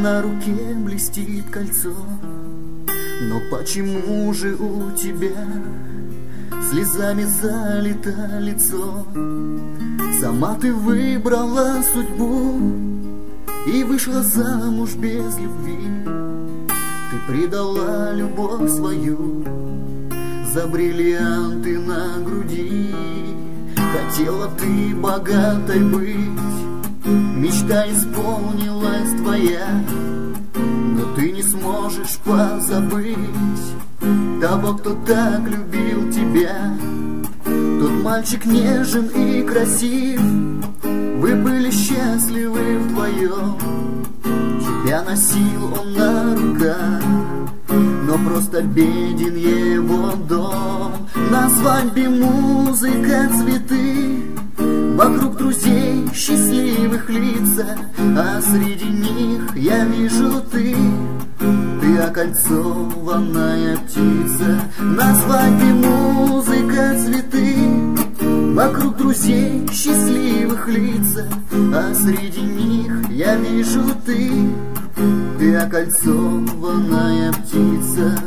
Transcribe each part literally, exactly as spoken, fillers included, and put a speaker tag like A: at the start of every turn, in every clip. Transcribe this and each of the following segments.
A: на руке блестит кольцо. Но почему же у тебя слезами залито лицо? Сама ты выбрала судьбу и вышла замуж без любви. Ты предала любовь свою за бриллианты на груди. Хотела ты богатой быть, мечта исполнилась твоя, но ты не сможешь позабыть того, кто так любил тебя. Тот мальчик нежен и красив, вы были счастливы вдвоем. Тебя носил он на руках, но просто беден его дом. На свадьбе музыка, цветы, вокруг друзей счастливых лица, а среди них я вижу ты, ты окольцованная птица. На свадьбе музыка, цветы, вокруг друзей счастливых лица, а среди них я вижу ты, ты окольцованная птица.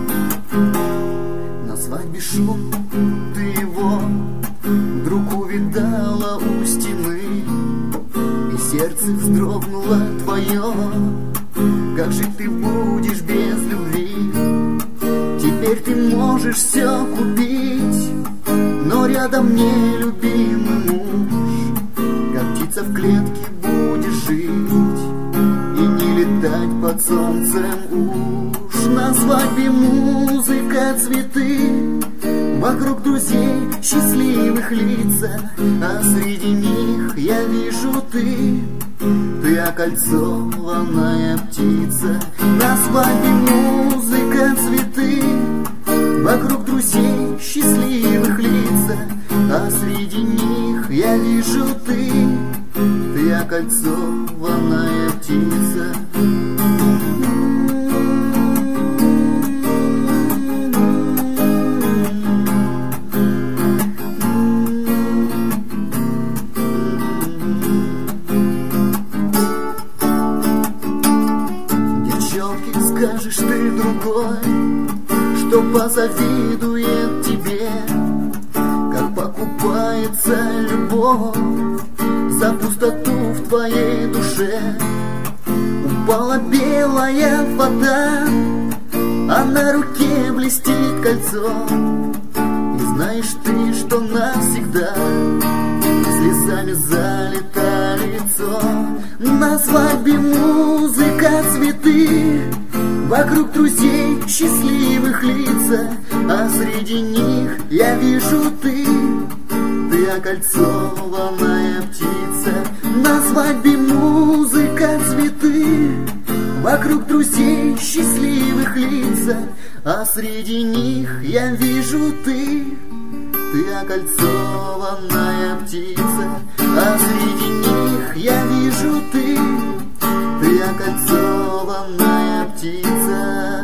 A: На свадьбе шум, ты его вдруг увидала у стены, и сердце вздрогнуло твое. Как же ты будешь без любви? Теперь ты можешь все купить, но рядом нелюбимый муж. Как птица в клетке будешь жить и не летать под солнцем уж. На свадьбе музыка, цветы, вокруг друзей счастливых лица, а среди них я вижу ты, ты окольцованная птица. На свадьбе музыка, цветы, вокруг друзей счастливых лица, а среди них я вижу ты, ты окольцованная птица. Скажешь ты другой, что позавидует тебе, как покупается любовь за пустоту в твоей душе. Упала белая вода, а на руке блестит кольцо, и знаешь ты, что навсегда слезами залито лицо. На свадьбе музыка, цветы, вокруг друзей счастливых лица, а среди них я вижу ты, ты окольцованная птица. На свадьбе музыка, цветы, вокруг друзей счастливых лица, а среди них я вижу ты, ты окольцованная птица. А среди них я вижу ты, ты окольцованная птица.